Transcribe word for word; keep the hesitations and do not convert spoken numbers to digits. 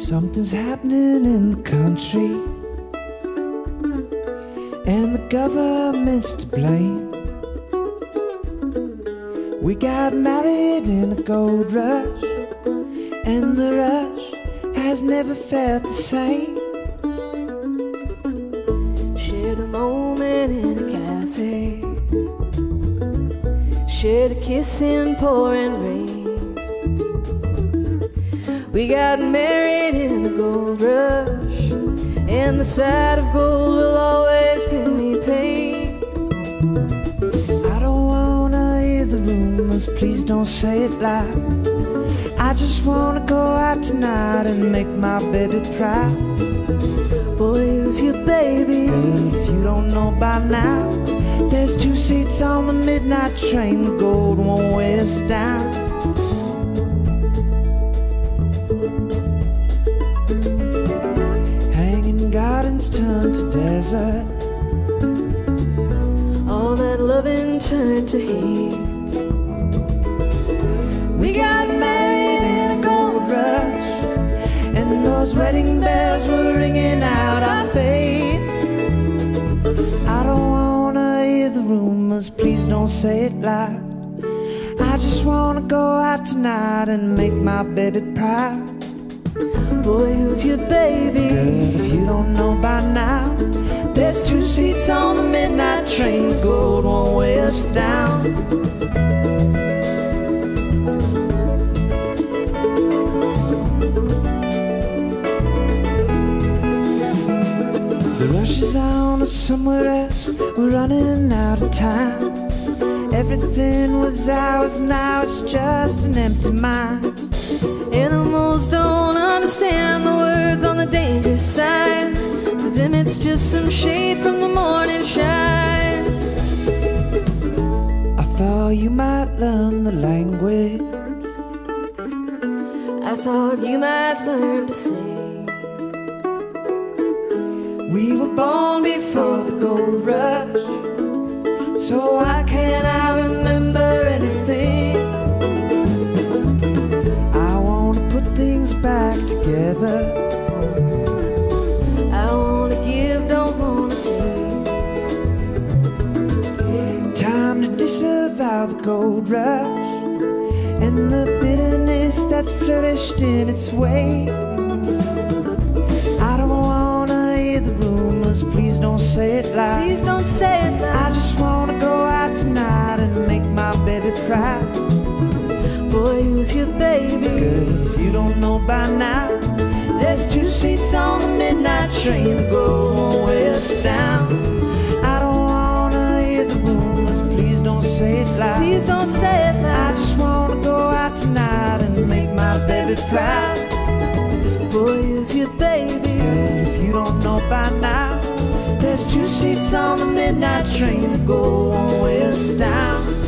Something's happening in the country, and the government's to blame. We got married in a gold rush, and the rush has never felt the same. Shared a moment in a cafe, shared a kiss in pouring rain. We got married in the gold rush, and the sight of gold will always bring me pain. I don't wanna hear the rumors, please don't say it loud. I just wanna go out tonight and make my baby proud. Boy, who's your baby? And if you don't know by now, there's two seats on the midnight train. The gold won't weigh us down. Hanging gardens turn to desert, all that loving turned to hate. we got married in a gold rush, and those wedding bells were ringing out our fate. I don't wanna hear the rumors, please don't say it loud. I just wanna go out tonight and make my baby proud. Boy, who's your baby? Girl, if you don't know by now, there's two seats on the midnight train. The gold won't weigh us down. The rush is on us somewhere else, we're running out of time. Everything was ours, now it's just an empty mind. Animals don't understand the words on the danger sign. For them it's just some shade from the morning shine. I thought you might learn the language, I thought you might learn to sing. we were born before the gold rush, so why can't I remember anything? I wanna put things back together, I wanna give, don't wanna take. time to disavow the gold rush and the bitterness that's flourished in its wake. I don't wanna hear the rumors, please don't say it loud. Please don't say it I loud. just wanna go out tonight and make my baby proud. Boy, who's your baby? Girl, if you don't know by now, there's two seats on the midnight train. The gold won't weigh us down. I don't wanna hear the rumors, please don't say it loud. Please don't say it I loud. just wanna go out tonight and make my baby proud. Boy, who's your baby? Girl, if you don't know by now, there's two seats on the midnight train. The gold won't weigh us down.